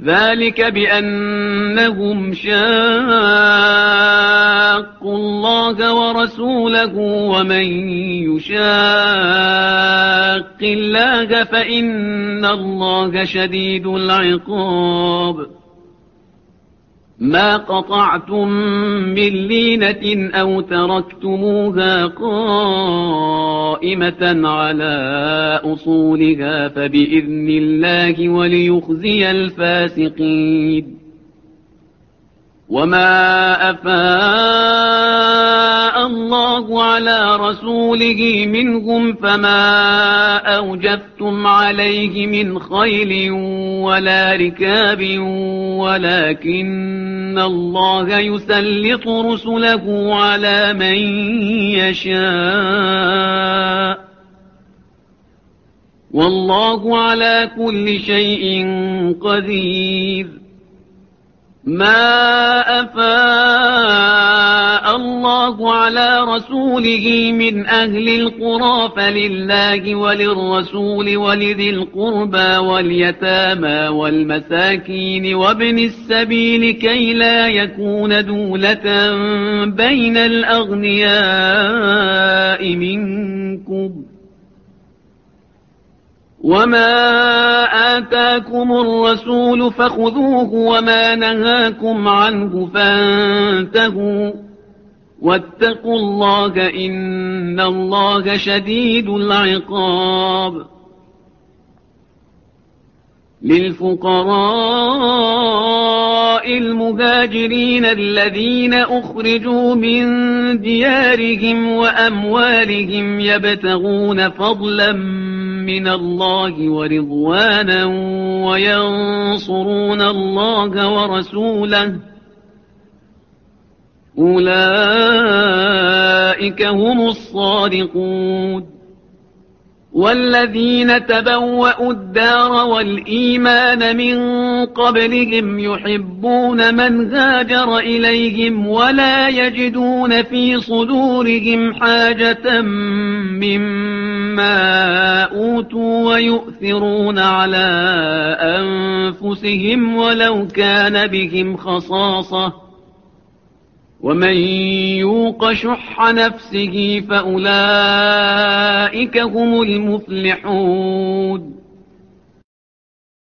ذلك بأنهم شاقوا الله ورسوله ومن يشاق الله فإن الله شديد العقاب ما قطعتم من لينة أو تركتموها قائمة على أصولها فبإذن الله وليخزي الفاسقين وما أفاء الله على رسوله منهم فما أوجفتم عليه من خيل ولا ركاب ولكن الله يسلط رسله على من يشاء والله على كل شيء قدير ما أفاء الله على رسوله من أهل القرى فلله وللرسول ولذي القربى واليتامى والمساكين وابن السبيل كي لا يكون دولة بين الأغنياء منكم وما آتاكم الرسول فخذوه وما نهاكم عنه فانتهوا واتقوا الله إن الله شديد العقاب للفقراء المهاجرين الذين أخرجوا من ديارهم وأموالهم يبتغون فضلا من الله ورضوانا وينصرون الله ورسوله أولئك هم الصادقون والذين تبوأوا الدار والإيمان من قبلهم يحبون من هاجر إليهم ولا يجدون في صدورهم حاجة مما أوتوا ويؤثرون على أنفسهم ولو كان بهم خصاصة ومن يوق شح نفسه فأولئك هم المفلحون